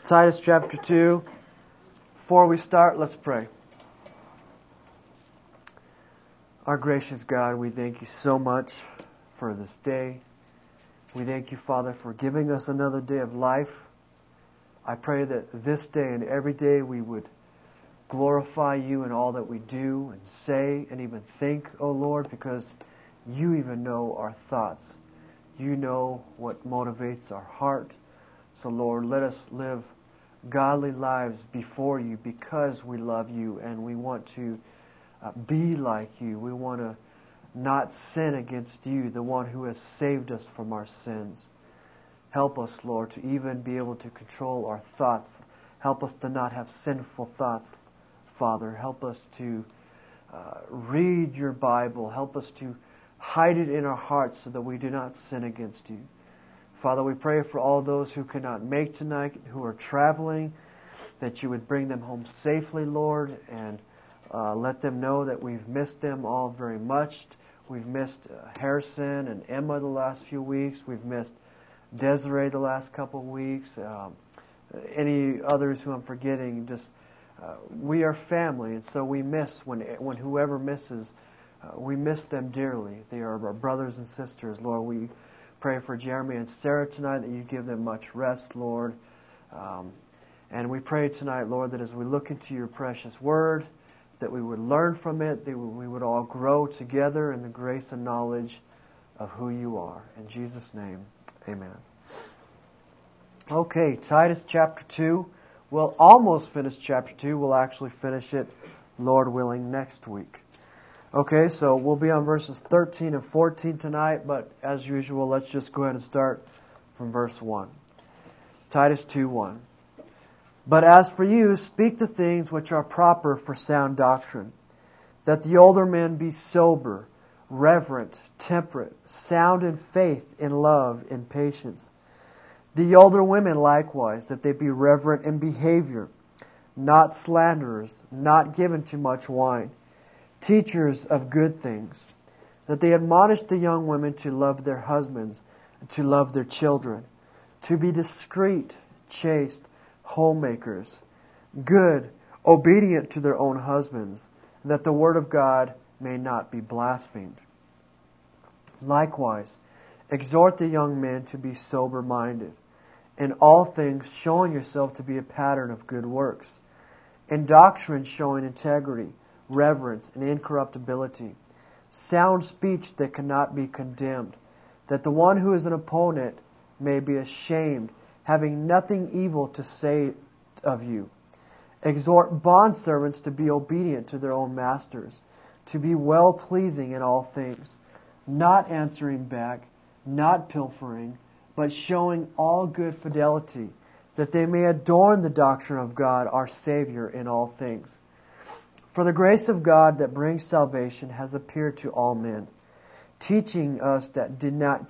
Titus chapter 2. Before we start, let's pray. Our gracious God, we thank you so much for this day. We thank you, Father, for giving us another day of life. I pray that this day and every day we would glorify you in all that we do and say and even think, O Lord, because you even know our thoughts. You know what motivates our heart. So, Lord, let us live godly lives before you because we love you and we want to be like you. We want to not sin against you, the one who has saved us from our sins. Help us, Lord, to even be able to control our thoughts. Help us to not have sinful thoughts, Father. Help us to read your Bible. Help us to hide it in our hearts so that we do not sin against you. Father, we pray for all those who cannot make tonight, who are traveling, that you would bring them home safely, Lord, and let them know that we've missed them all very much. We've missed Harrison and Emma the last few weeks. We've missed Desiree the last couple of weeks. Any others who I'm forgetting, just we are family, and so we miss when whoever misses, we miss them dearly. They are our brothers and sisters. Lord, we pray for Jeremy and Sarah tonight that you give them much rest, Lord. And we pray tonight, Lord, that as we look into your precious word, that we would learn from it, that we would all grow together in the grace and knowledge of who you are. In Jesus' name, amen. Okay, Titus chapter 2. We'll almost finish chapter 2. We'll actually finish it, Lord willing, next week. Okay, so we'll be on verses 13 and 14 tonight, but as usual, let's just go ahead and start from verse 1. Titus 2:1. But as for you, speak the things which are proper for sound doctrine, that the older men be sober, reverent, temperate, sound in faith, in love, in patience. The older women likewise, that they be reverent in behavior, not slanderers, not given to much wine, teachers of good things, that they admonish the young women to love their husbands, and to love their children, to be discreet, chaste, homemakers, good, obedient to their own husbands, that the word of God may not be blasphemed. Likewise, exhort the young men to be sober-minded, in all things showing yourself to be a pattern of good works, in doctrine showing integrity, reverence, and incorruptibility, sound speech that cannot be condemned, that the one who is an opponent may be ashamed, having nothing evil to say of you. Exhort bondservants to be obedient to their own masters, to be well-pleasing in all things, not answering back, not pilfering, but showing all good fidelity, that they may adorn the doctrine of God our Savior in all things. For the grace of God that brings salvation has appeared to all men, teaching us that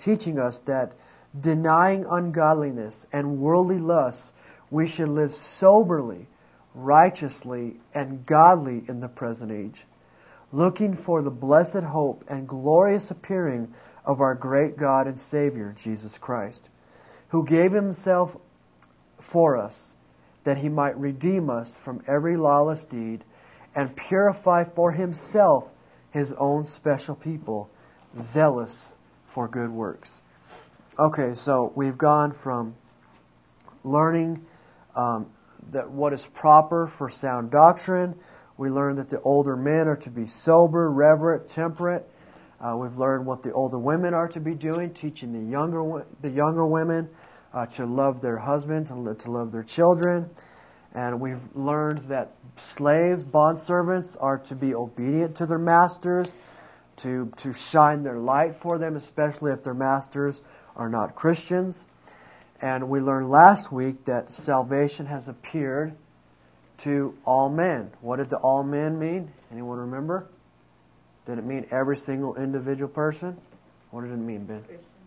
denying ungodliness and worldly lusts, we should live soberly, righteously, and godly in the present age, looking for the blessed hope and glorious appearing of our great God and Savior, Jesus Christ, who gave himself for us, that he might redeem us from every lawless deed and purify for himself his own special people, zealous for good works. Okay, so we've gone from learning that what is proper for sound doctrine. We learned that the older men are to be sober, reverent, temperate. We've learned what the older women are to be doing, teaching the younger women to love their husbands and to love their children. And we've learned that slaves, bondservants, are to be obedient to their masters, to shine their light for them, especially if their masters are not Christians. And we learned last week that salvation has appeared to all men. What did the all men mean? Anyone remember? Did it mean every single individual person? What did it mean, Ben?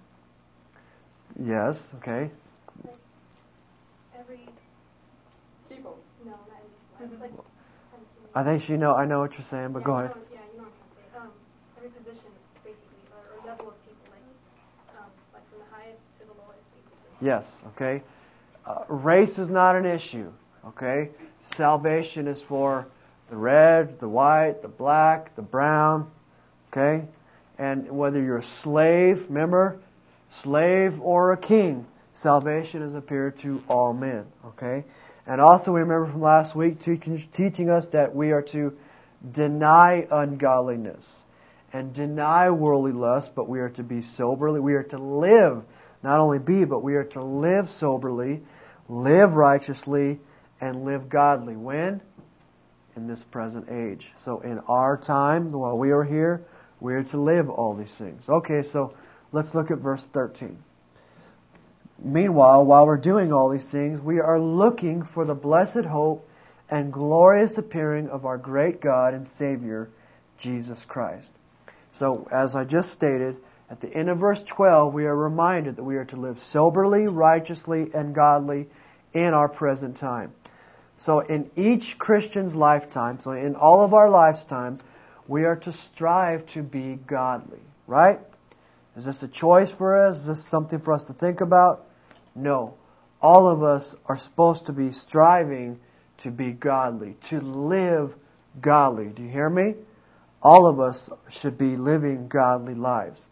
Yes, okay. Every people. No, not every people. I think I know what you're saying, but go ahead. You know what I'm trying to say. Every position, basically, or level of people, like from the highest to the lowest, basically. Yes, okay. Race is not an issue. Okay? Salvation is for the red, the white, the black, the brown. Okay? And whether you're a slave, remember, slave or a king, salvation has appeared to all men. Okay? And also we remember from last week teaching us that we are to deny ungodliness and deny worldly lust, but we are to be soberly. We are to live, not only be, but we are to live soberly, live righteously, and live godly. When? In this present age. So in our time, while we are here, we are to live all these things. Okay, so let's look at verse 13. Meanwhile, while we're doing all these things, we are looking for the blessed hope and glorious appearing of our great God and Savior, Jesus Christ. So, as I just stated, at the end of verse 12, we are reminded that we are to live soberly, righteously, and godly in our present time. So, in each Christian's lifetime, so in all of our lifetimes, we are to strive to be godly. Right? Is this a choice for us? Is this something for us to think about? No. All of us are supposed to be striving to be godly, to live godly. Do you hear me? All of us should be living godly lives.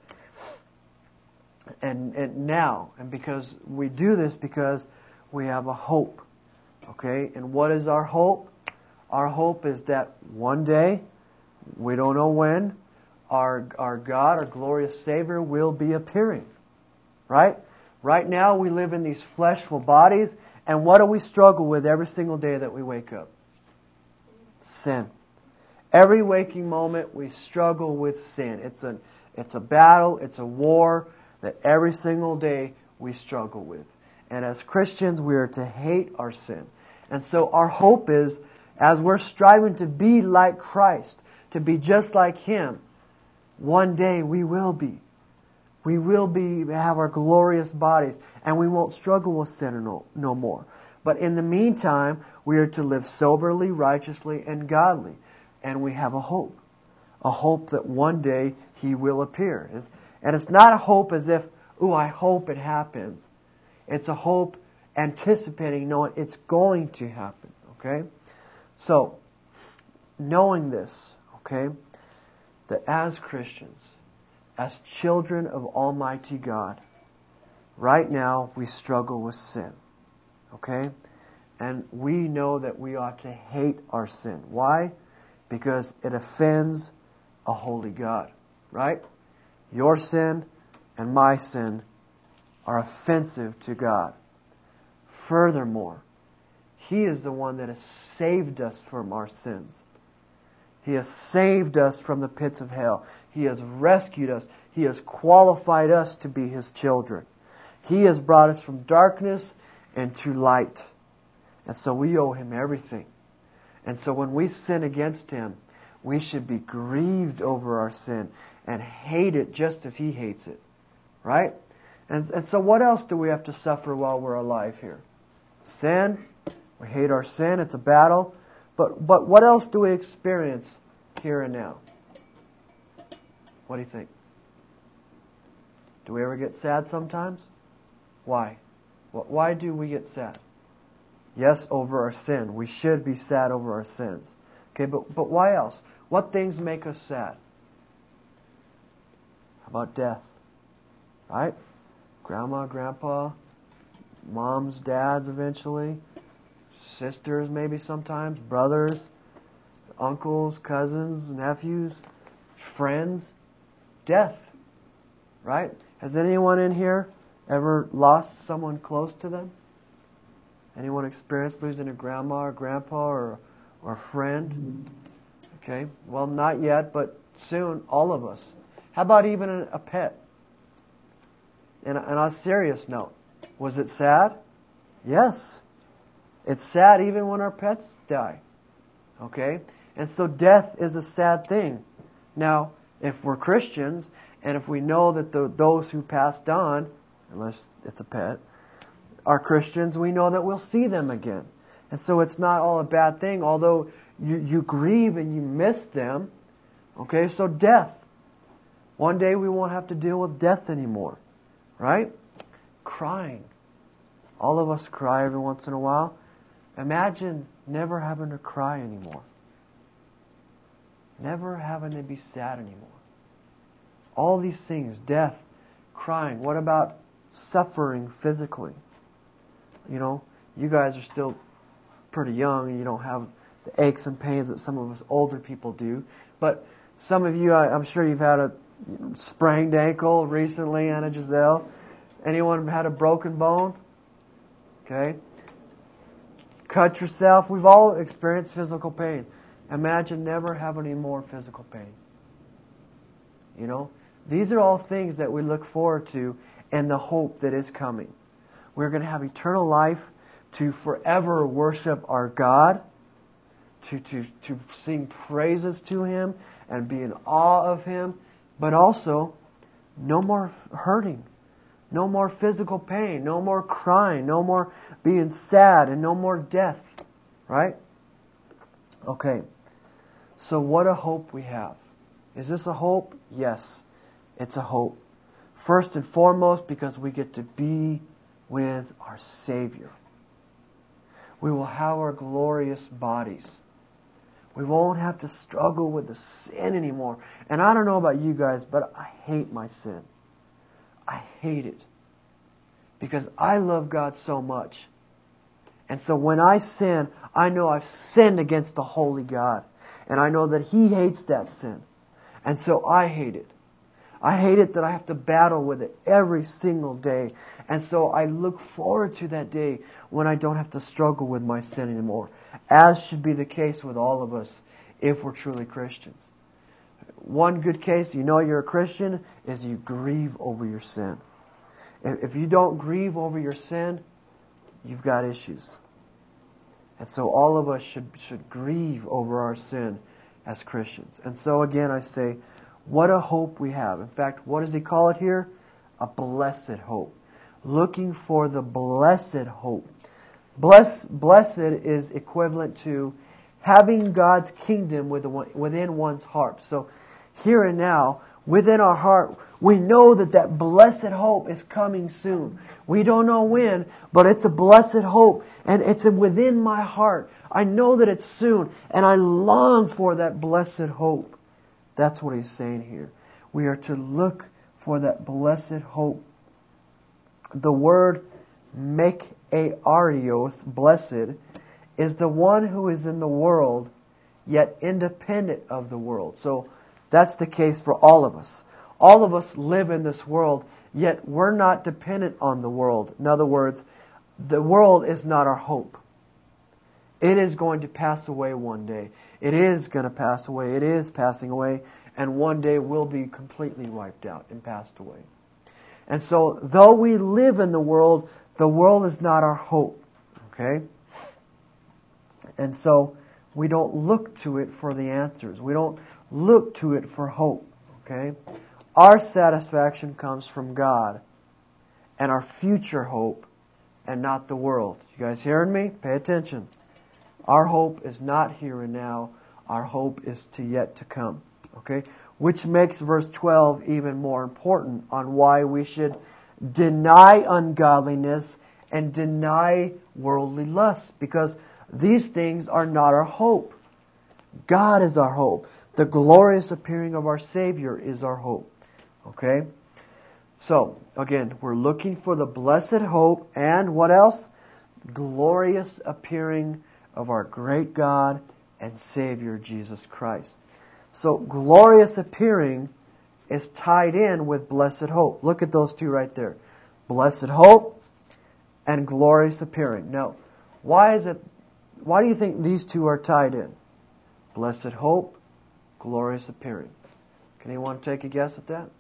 And now, and because we do this because we have a hope. Okay? And what is our hope? Our hope is that one day, we don't know when, our God, our glorious Savior, will be appearing. Right? Right now we live in these fleshful bodies, and what do we struggle with every single day that we wake up? Sin. Every waking moment we struggle with sin. It's a battle, it's a war that every single day we struggle with. And as Christians, we are to hate our sin. And so our hope is, as we're striving to be like Christ, to be just like Him, one day we will be. We will have our glorious bodies, and we won't struggle with sin no more. But in the meantime, we are to live soberly, righteously, and godly. And we have a hope that one day He will appear. And it's not a hope as if, I hope it happens. It's a hope anticipating, knowing it's going to happen. Okay? So, knowing this, okay, that as Christians, as children of Almighty God, right now we struggle with sin. Okay? And we know that we ought to hate our sin. Why? Because it offends a holy God. Right? Your sin and my sin are offensive to God. Furthermore, He is the one that has saved us from our sins. He has saved us from the pits of hell. He has rescued us. He has qualified us to be His children. He has brought us from darkness into light. And so we owe Him everything. And so when we sin against Him, we should be grieved over our sin and hate it just as He hates it. Right? And so what else do we have to suffer while we're alive here? Sin. We hate our sin. It's a battle. But what else do we experience here and now? What do you think? Do we ever get sad sometimes? Why? Why do we get sad? Yes, over our sin. We should be sad over our sins. Okay, but why else? What things make us sad? How about death? Right? Grandma, grandpa, moms, dads eventually, sisters maybe sometimes, brothers, uncles, cousins, nephews, friends. Death. Right? Has anyone in here ever lost someone close to them? Anyone experienced losing a grandma or grandpa or a friend? Okay. Well, not yet, but soon, all of us. How about even a pet? And on a serious note, was it sad? Yes. It's sad even when our pets die. Okay? And so death is a sad thing. Now, if we're Christians, and if we know that those who passed on, unless it's a pet, are Christians, we know that we'll see them again. And so it's not all a bad thing, although you grieve and you miss them. Okay, so death. One day we won't have to deal with death anymore. Right? Crying. All of us cry every once in a while. Imagine never having to cry anymore. Never having to be sad anymore. All these things, death, crying. What about suffering physically? You know, you guys are still pretty young and you don't have the aches and pains that some of us older people do. But some of you, I'm sure you've had a sprained ankle recently, Anna Giselle. Anyone had a broken bone? Okay. Cut yourself. We've all experienced physical pain. Imagine never having any more physical pain. You know, these are all things that we look forward to and the hope that is coming. We're going to have eternal life to forever worship our God, to sing praises to Him and be in awe of Him, but also no more hurting, no more physical pain, no more crying, no more being sad, and no more death. Right? Okay. So what a hope we have. Is this a hope? Yes, it's a hope. First and foremost, because we get to be with our Savior. We will have our glorious bodies. We won't have to struggle with the sin anymore. And I don't know about you guys, but I hate my sin. I hate it. Because I love God so much. And so when I sin, I know I've sinned against the holy God. And I know that He hates that sin. And so I hate it. I hate it that I have to battle with it every single day. And so I look forward to that day when I don't have to struggle with my sin anymore. As should be the case with all of us if we're truly Christians. One good case, you know you're a Christian, is you grieve over your sin. If you don't grieve over your sin, you've got issues. And so all of us should grieve over our sin as Christians. And so again I say, what a hope we have. In fact, what does he call it here? A blessed hope. Looking for the blessed hope. Blessed is equivalent to having God's kingdom within one's heart. So here and now, within our heart, we know that blessed hope is coming soon. We don't know when, but it's a blessed hope. And it's within my heart. I know that it's soon. And I long for that blessed hope. That's what he's saying here. We are to look for that blessed hope. The word makarios, blessed, is the one who is in the world, yet independent of the world. So that's the case for all of us. All of us live in this world, yet we're not dependent on the world. In other words, the world is not our hope. It is going to pass away one day. It is going to pass away. It is passing away. And one day will be completely wiped out and passed away. And so, though we live in the world is not our hope. Okay? And so, we don't look to it for the answers. We don't look to it for hope. Okay? Our satisfaction comes from God. And our future hope, and not the world. You guys hearing me? Pay attention. Our hope is not here and now. Our hope is yet to come. Okay? Which makes verse 12 even more important on why we should deny ungodliness and deny worldly lust. Because these things are not our hope. God is our hope. The glorious appearing of our Savior is our hope. Okay? So, again, we're looking for the blessed hope and what else? Glorious appearing of our great God and Savior Jesus Christ. So glorious appearing is tied in with blessed hope. Look at those two right there. Blessed hope and glorious appearing. Now, why do you think these two are tied in? Blessed hope, glorious appearing. Can anyone take a guess at that?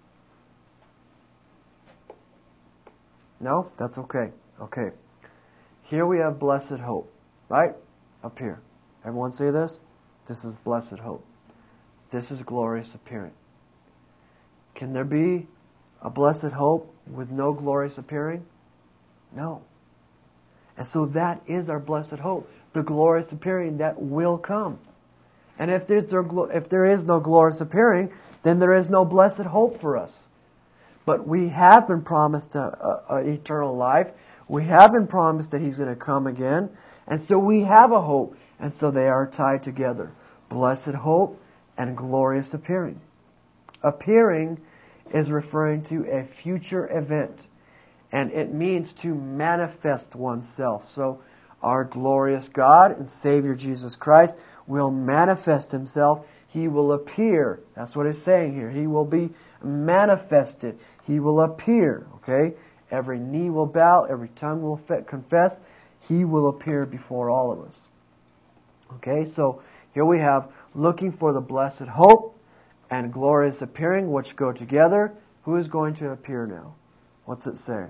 No? That's okay. Okay. Here we have blessed hope. Right? Up here. Everyone see this? This is blessed hope. This is glorious appearing. Can there be a blessed hope with no glorious appearing? No. And so that is our blessed hope. The glorious appearing that will come. And if there is no glorious appearing, then there is no blessed hope for us. But we have been promised an eternal life. We have been promised that He's going to come again. And so we have a hope. And so they are tied together. Blessed hope and glorious appearing. Appearing is referring to a future event. And it means to manifest oneself. So our glorious God and Savior Jesus Christ will manifest Himself. He will appear. That's what it's saying here. He will be manifested. He will appear. Okay? Every knee will bow. Every tongue will confess. He will appear before all of us. Okay? So here we have looking for the blessed hope and glorious appearing, which go together. Who is going to appear now? What's it say?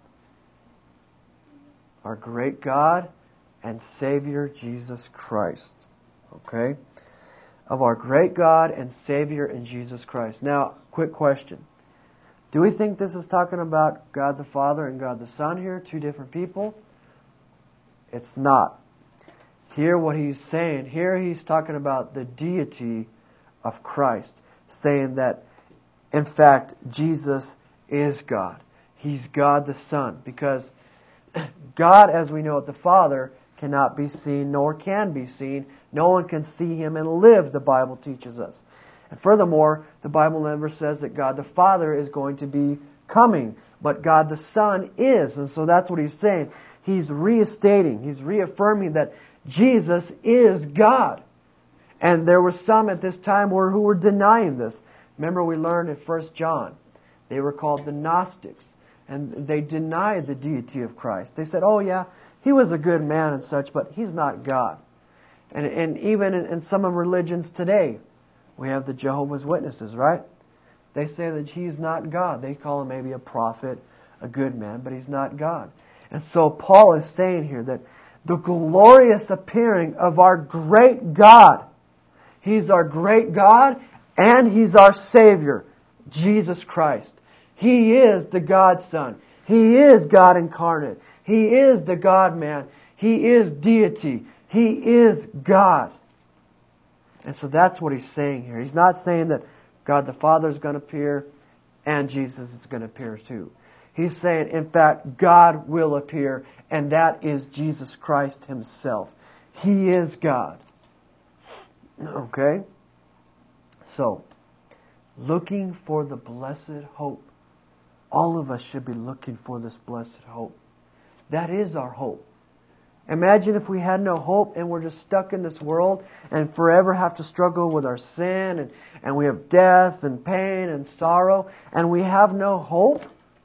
Our great God and Savior Jesus Christ. Okay? Of our great God and Savior in Jesus Christ. Now, quick question. Do we think this is talking about God the Father and God the Son here? Two different people? It's not. Here what he's saying, here he's talking about the deity of Christ. Saying that, in fact, Jesus is God. He's God the Son. Because God, as we know it, the Father, cannot be seen nor can be seen. No one can see Him and live, the Bible teaches us. And furthermore, the Bible never says that God the Father is going to be coming, but God the Son is. And so that's what He's saying. He's restating, He's reaffirming that Jesus is God. And there were some at this time who were denying this. Remember we learned in 1 John, they were called the Gnostics. And they denied the deity of Christ. They said, oh yeah, He was a good man and such, but He's not God. And even in some of religions today, we have the Jehovah's Witnesses, right? They say that He's not God. They call Him maybe a prophet, a good man, but He's not God. And so Paul is saying here that the glorious appearing of our great God, He's our great God and He's our Savior, Jesus Christ. He is the God Son. He is God incarnate. He is the God man. He is deity. He is God. And so that's what he's saying here. He's not saying that God the Father is going to appear and Jesus is going to appear too. He's saying, in fact, God will appear, and that is Jesus Christ Himself. He is God. Okay? So, looking for the blessed hope. All of us should be looking for this blessed hope. That is our hope. Imagine if we had no hope and we're just stuck in this world and forever have to struggle with our sin and we have death and pain and sorrow and we have no hope.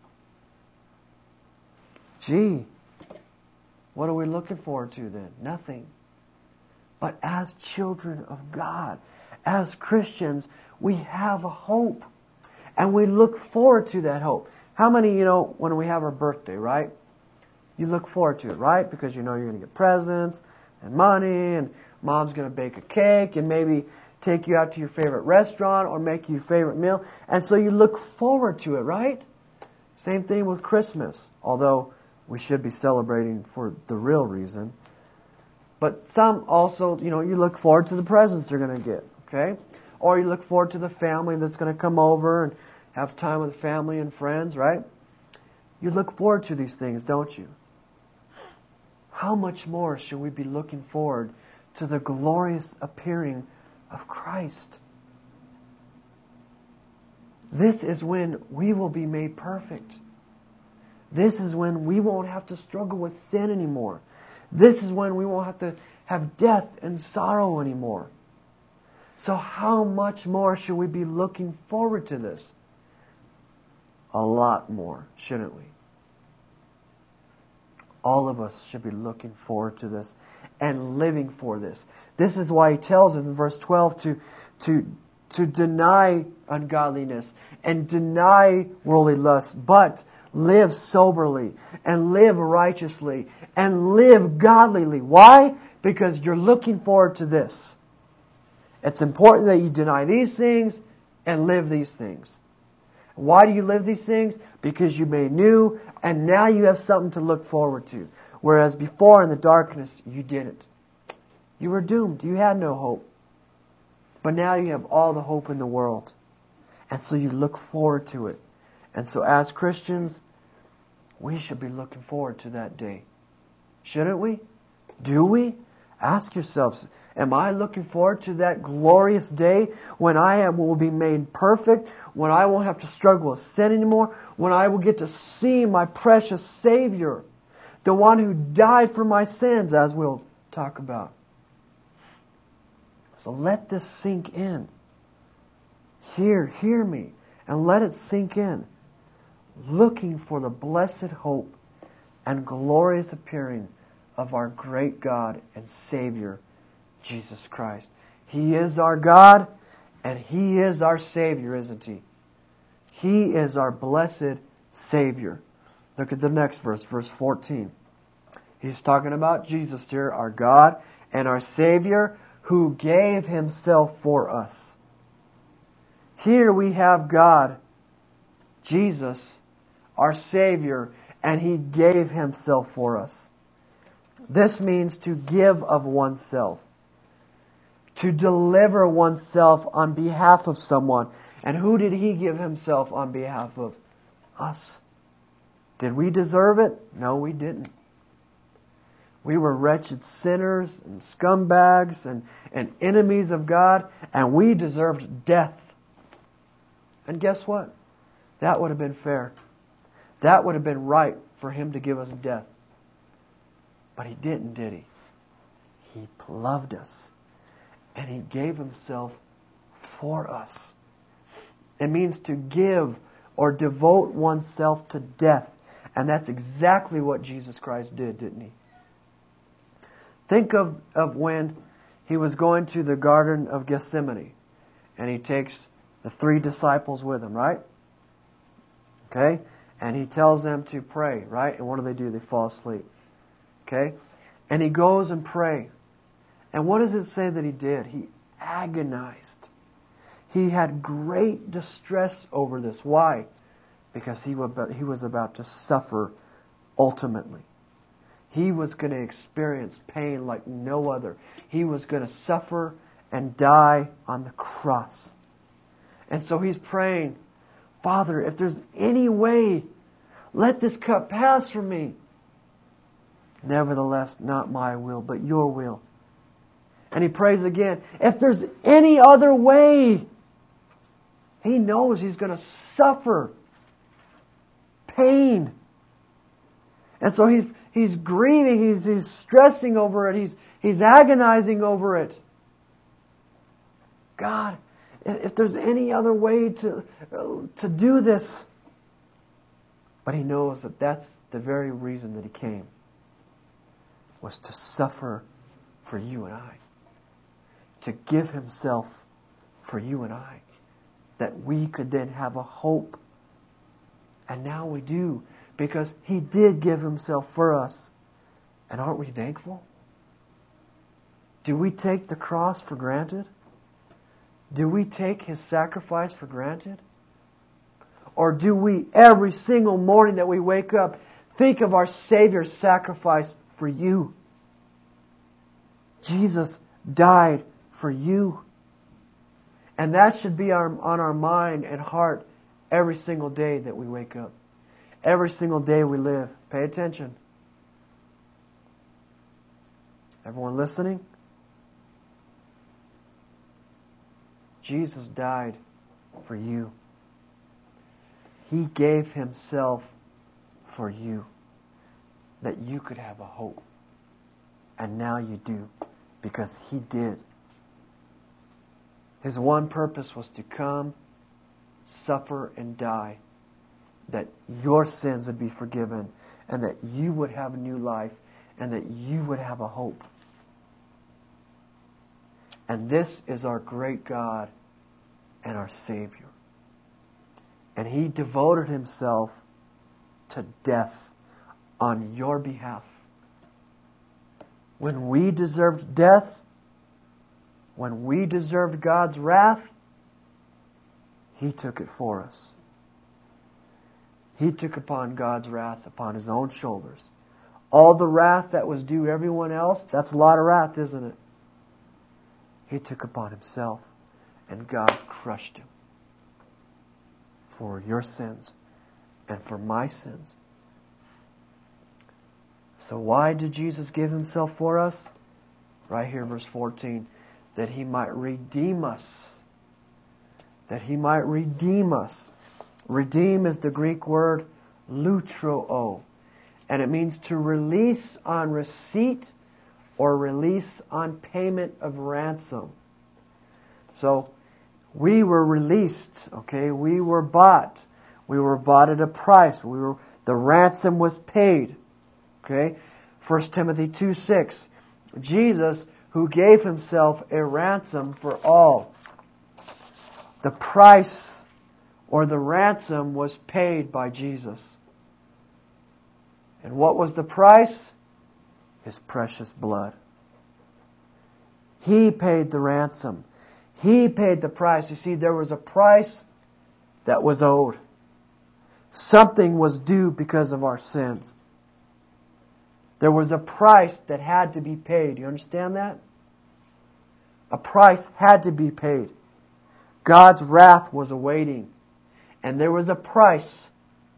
Gee, what are we looking forward to then? Nothing. But as children of God, as Christians, we have a hope. And we look forward to that hope. How many, when we have our birthday, right? You look forward to it, right? Because you know you're going to get presents and money and Mom's going to bake a cake and maybe take you out to your favorite restaurant or make you your favorite meal. And so you look forward to it, right? Same thing with Christmas. Although we should be celebrating for the real reason. But some also, you look forward to the presents they're going to get, okay? Or you look forward to the family that's going to come over and have time with family and friends, right? You look forward to these things, don't you? How much more should we be looking forward to the glorious appearing of Christ? This is when we will be made perfect. This is when we won't have to struggle with sin anymore. This is when we won't have to have death and sorrow anymore. So how much more should we be looking forward to this? A lot more, shouldn't we? All of us should be looking forward to this and living for this. This is why he tells us in verse 12 to deny ungodliness and deny worldly lust, but live soberly and live righteously and live godlyly. Why? Because you're looking forward to this. It's important that you deny these things and live these things. Why do you live these things? Because you made new and now you have something to look forward to. Whereas before in the darkness, you didn't. You were doomed. You had no hope. But now you have all the hope in the world. And so you look forward to it. And so as Christians, We should be looking forward to that day. Shouldn't we? Do we? Ask yourselves, am I looking forward to that glorious day when will be made perfect, when I won't have to struggle with sin anymore, when I will get to see my precious Savior, the one who died for my sins, as we'll talk about. So let this sink in. Hear me, and let it sink in. Looking for the blessed hope and glorious appearing of our great God and Savior, Jesus Christ. He is our God, and He is our Savior, isn't He? He is our blessed Savior. Look at the next verse, verse 14. He's talking about Jesus here, our God and our Savior, who gave Himself for us. Here we have God, Jesus, our Savior, and He gave Himself for us. This means to give of oneself, to deliver oneself on behalf of someone. And who did He give Himself on behalf of? Us. Did we deserve it? No, we didn't. We were wretched sinners and scumbags and enemies of God, and we deserved death. And guess what? That would have been fair. That would have been right for Him to give us death. But He didn't, did He? He loved us. And He gave Himself for us. It means to give or devote oneself to death. And that's exactly what Jesus Christ did, didn't He? Think of when He was going to the Garden of Gethsemane. And He takes the 3 disciples with Him, right? Okay? And He tells them to pray, right? And what do? They fall asleep. Okay? And He goes and pray. And what does it say that He did? He agonized. He had great distress over this. Why? Because He was about to suffer ultimately. He was going to experience pain like no other. He was going to suffer and die on the cross. And so He's praying, Father, if there's any way, let this cup pass from me. Nevertheless, not my will, but your will. And He prays again, if there's any other way. He knows He's going to suffer pain. And so he's grieving, he's stressing over it, he's agonizing over it. God, if there's any other way to do this. But He knows that that's the very reason that He came. Was to suffer for you and I. To give Himself for you and I. That we could then have a hope. And now we do. Because He did give Himself for us. And aren't we thankful? Do we take the cross for granted? Do we take His sacrifice for granted? Or do we, every single morning that we wake up, think of our Savior's sacrifice for you? Jesus died for you. And that should be on our mind and heart every single day that we wake up. Every single day we live. Pay attention. Everyone listening? Jesus died for you. He gave Himself for you. That you could have a hope. And now you do. Because He did. His one purpose was to come, suffer, and die. That your sins would be forgiven. And that you would have a new life. And that you would have a hope. And this is our great God and our Savior. And He devoted Himself to death on your behalf. When we deserved death, when we deserved God's wrath, He took it for us. He took upon God's wrath upon His own shoulders. All the wrath that was due everyone else, that's a lot of wrath, isn't it? He took upon Himself, and God crushed Him. For your sins, and for my sins, So why did Jesus give Himself for us? Right here, verse 14. That He might redeem us. That He might redeem us. Redeem is the Greek word lutroo. And it means to release on receipt or release on payment of ransom. So, we were released, okay? We were bought. We were bought at a price. The ransom was paid. Okay? 1 Timothy 2:6. Jesus, who gave Himself a ransom for all. The price or the ransom was paid by Jesus. And what was the price? His precious blood. He paid the ransom. He paid the price. You see, there was a price that was owed. Something was due because of our sins. There was a price that had to be paid. You understand that? A price had to be paid. God's wrath was awaiting. And there was a price.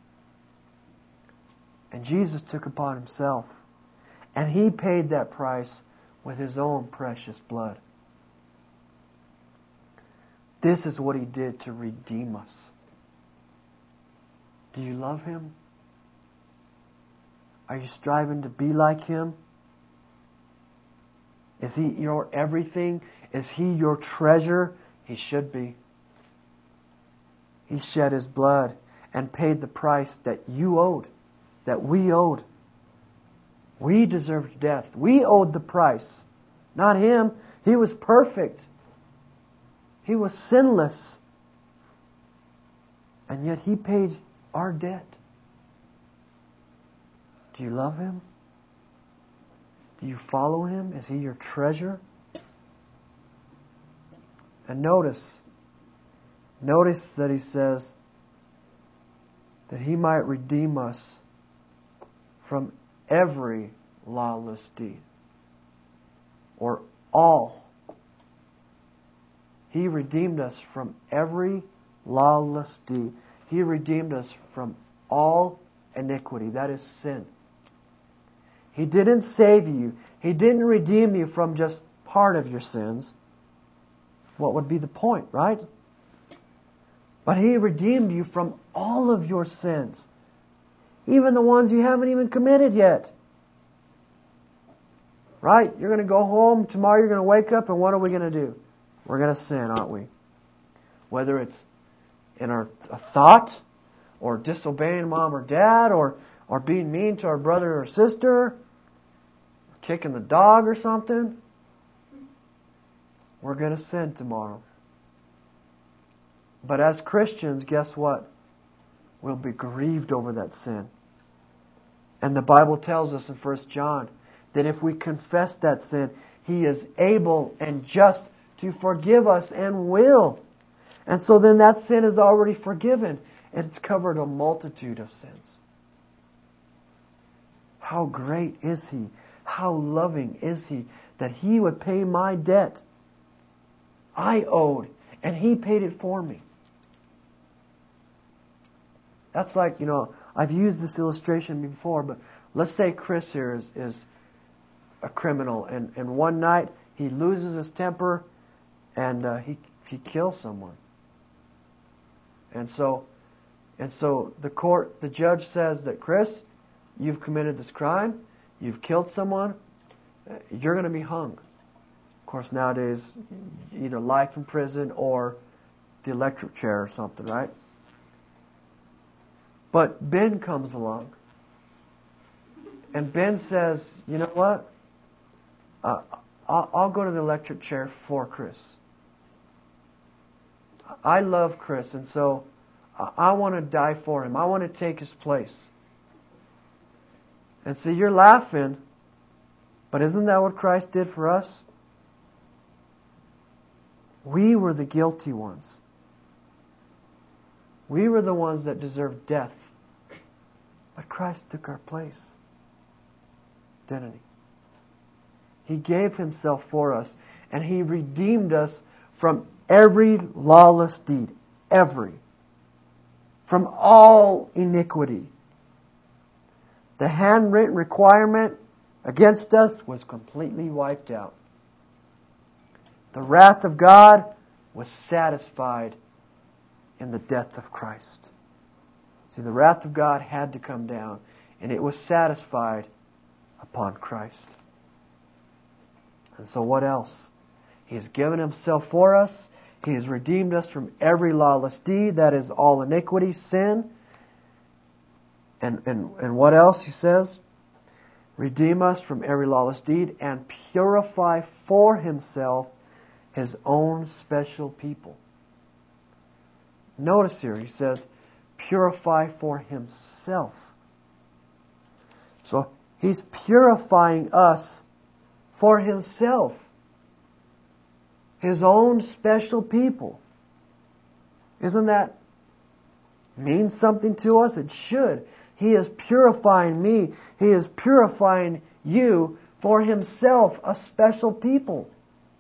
And Jesus took upon Himself. And He paid that price with His own precious blood. This is what He did to redeem us. Do you love Him? Are you striving to be like Him? Is He your everything? Is He your treasure? He should be. He shed His blood and paid the price that you owed, that we owed. We deserved death. We owed the price. Not Him. He was perfect. He was sinless. And yet He paid our debt. Do you love Him? Do you follow Him? Is He your treasure? And notice that He says that He might redeem us from every lawless deed. Or all. He redeemed us from every lawless deed. He redeemed us from all iniquity. That is sin. He didn't save you. He didn't redeem you from just part of your sins. What would be the point, right? But He redeemed you from all of your sins. Even the ones you haven't even committed yet. Right? You're going to go home. Tomorrow you're going to wake up and what are we going to do? We're going to sin, aren't we? Whether it's in a thought or disobeying mom or dad or being mean to our brother or sister, kicking the dog or something, we're going to sin tomorrow. But as Christians, guess what? We'll be grieved over that sin. And the Bible tells us in 1 John that if we confess that sin, He is able and just to forgive us and will. And so then that sin is already forgiven. And it's covered a multitude of sins. How great is He? How loving is He that He would pay my debt I owed and He paid it for me. That's like, I've used this illustration before, but let's say Chris here is a criminal and one night he loses his temper and he kills someone. And so the judge says that, Chris, you've committed this crime, you've killed someone, you're going to be hung. Of course, nowadays, either life in prison or the electric chair or something, right? But Ben comes along. And Ben says, you know what? I'll go to the electric chair for Chris. I love Chris, and so I want to die for him. I want to take his place. And so you're laughing, but isn't that what Christ did for us? We were the guilty ones. We were the ones that deserved death. But Christ took our place. Didn't He? He gave Himself for us. And He redeemed us from every lawless deed. Every. From all iniquity. The handwritten requirement against us was completely wiped out. The wrath of God was satisfied in the death of Christ. See, the wrath of God had to come down, and it was satisfied upon Christ. And so what else? He has given Himself for us. He has redeemed us from every lawless deed, that is all iniquity, sin. And what else? He says, redeem us from every lawless deed and purify for Himself His own special people. Notice here, He says, purify for Himself. So He's purifying us for Himself. His own special people. Isn't that mean something to us? It should. He is purifying me. He is purifying you for Himself, a special people.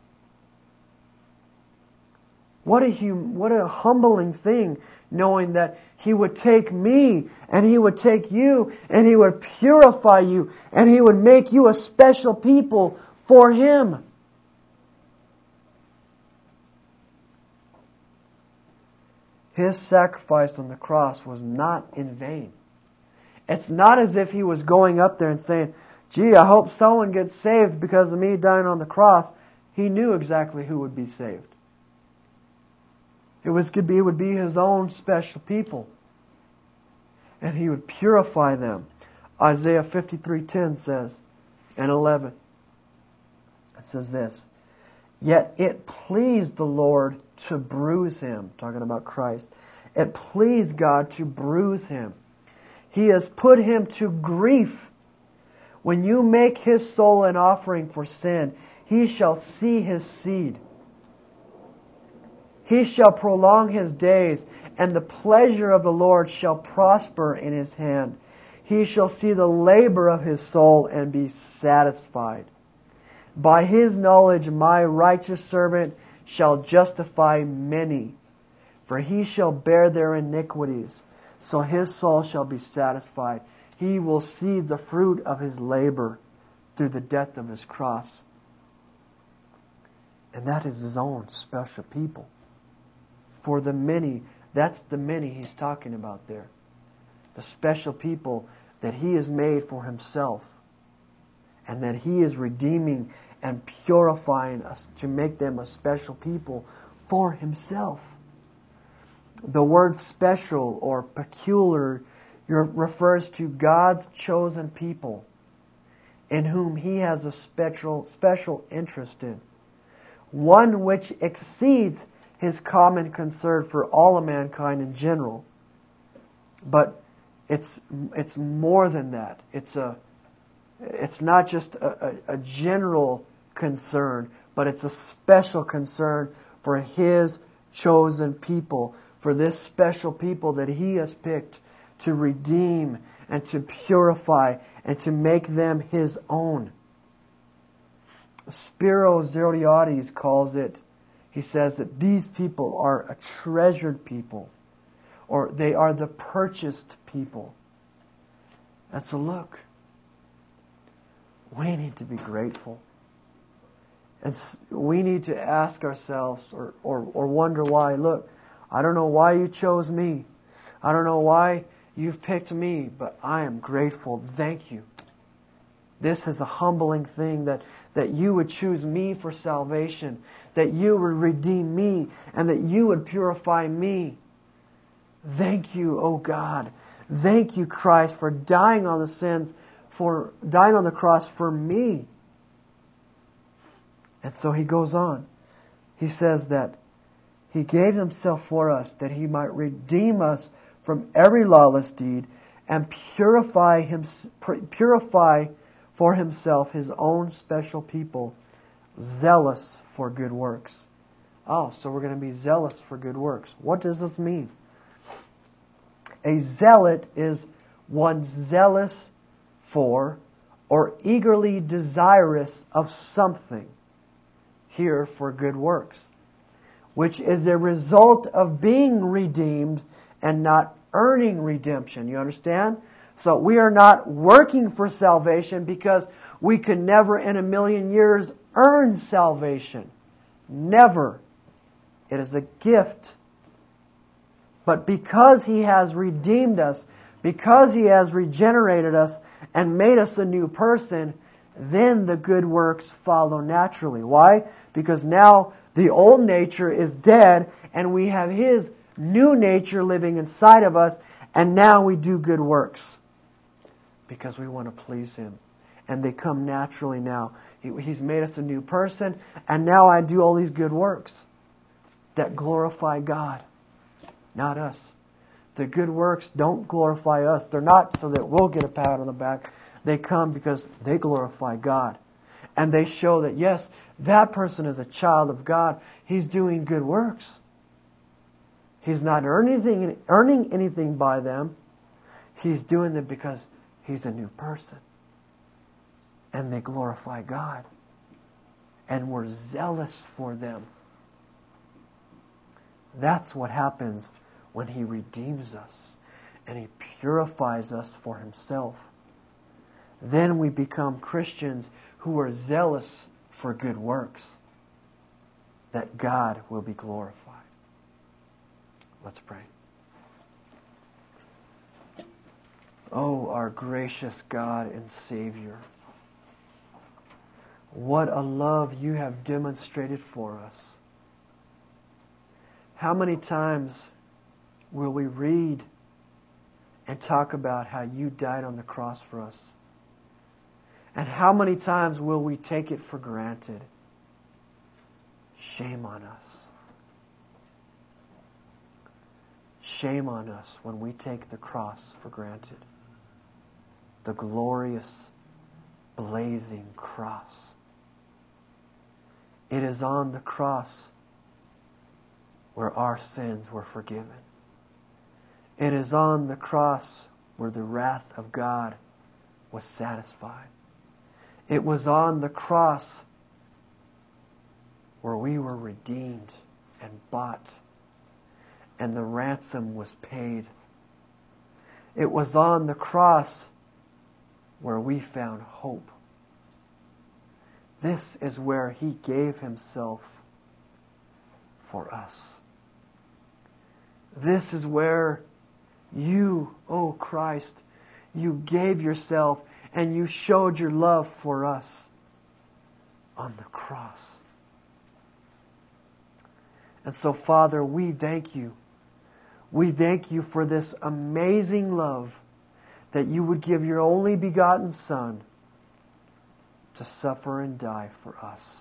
What a humbling thing, knowing that He would take me and He would take you and He would purify you and He would make you a special people for Him. His sacrifice on the cross was not in vain. It's not as if He was going up there and saying, gee, I hope someone gets saved because of me dying on the cross. He knew exactly who would be saved. It would be His own special people. And He would purify them. Isaiah 53:10 says, and 11, it says this, yet it pleased the Lord to bruise Him. Talking about Christ. It pleased God to bruise Him. He has put Him to grief. When you make His soul an offering for sin, He shall see His seed. He shall prolong His days, and the pleasure of the Lord shall prosper in His hand. He shall see the labor of His soul and be satisfied. By His knowledge my righteous servant shall justify many, for He shall bear their iniquities, so His soul shall be satisfied. He will see the fruit of His labor through the death of His cross. And that is His own special people. For the many, that's the many He's talking about there. The special people that He has made for Himself. And that He is redeeming and purifying us to make them a special people for Himself. The word special or peculiar refers to God's chosen people in whom He has a special interest in. One which exceeds His common concern for all of mankind in general. But it's more than that. It's not just a general concern, but it's a special concern for His chosen people, for this special people that He has picked to redeem and to purify and to make them His own. Spiro Zerodiades calls it, he says that these people are a treasured people, or they are the purchased people. And so look, we need to be grateful. And we need to ask ourselves or wonder why. Look, I don't know why you chose me. I don't know why you've picked me, but I am grateful. Thank you. This is a humbling thing that you would choose me for salvation, that you would redeem me, and that you would purify me. Thank you, O God. Thank you, Christ, for dying on the cross for me. And so He goes on. He says that He gave Himself for us that He might redeem us from every lawless deed and purify for Himself His own special people, zealous for good works. Oh, so we're going to be zealous for good works. What does this mean? A zealot is one zealous for or eagerly desirous of something. Here for good works, which is a result of being redeemed and not earning redemption. You understand? So we are not working for salvation because we could never in a million years earn salvation. Never. It is a gift. But because He has redeemed us, because He has regenerated us and made us a new person, then the good works follow naturally. Why? Because now the old nature is dead and we have His new nature living inside of us, and now we do good works because we want to please Him. And they come naturally now. He's made us a new person, and now I do all these good works that glorify God, not us. The good works don't glorify us. They're not so that we'll get a pat on the back. They come because they glorify God. And they show that, yes, that person is a child of God. He's doing good works. He's not earning anything by them. He's doing them because he's a new person. And they glorify God. And we're zealous for them. That's what happens when He redeems us and He purifies us for Himself. Then we become Christians who are zealous for good works, that God will be glorified. Let's pray. Oh, our gracious God and Savior, what a love You have demonstrated for us. How many times will we read and talk about how You died on the cross for us? And how many times will we take it for granted? Shame on us. Shame on us when we take the cross for granted. The glorious, blazing cross. It is on the cross where our sins were forgiven. It is on the cross where the wrath of God was satisfied. It was on the cross where we were redeemed and bought, and the ransom was paid. It was on the cross where we found hope. This is where He gave Himself for us. This is where You, oh Christ, You gave Yourself and You showed Your love for us on the cross. And so, Father, we thank You. We thank You for this amazing love that You would give Your only begotten Son to suffer and die for us.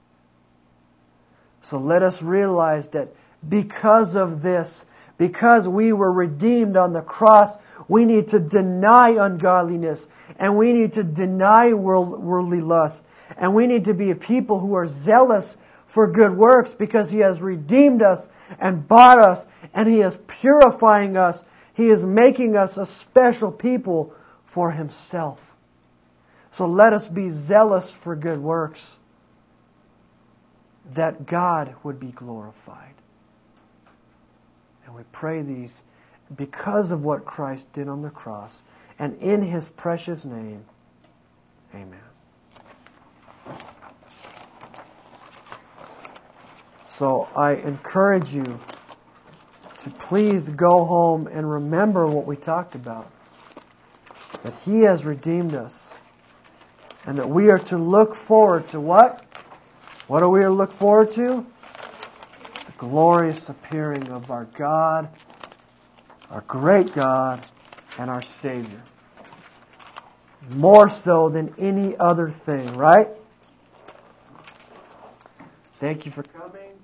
So let us realize that because of this, because we were redeemed on the cross, we need to deny ungodliness, and we need to deny worldly lust, and we need to be a people who are zealous for good works because He has redeemed us and bought us, and He is purifying us. He is making us a special people for Himself. So let us be zealous for good works, that God would be glorified. And we pray these because of what Christ did on the cross, and in His precious name. Amen. So I encourage you to please go home and remember what we talked about. That He has redeemed us. And that we are to look forward to what? What are we to look forward to? The glorious appearing of our God, our great God, and our Savior. More so than any other thing, right? Thank you for coming.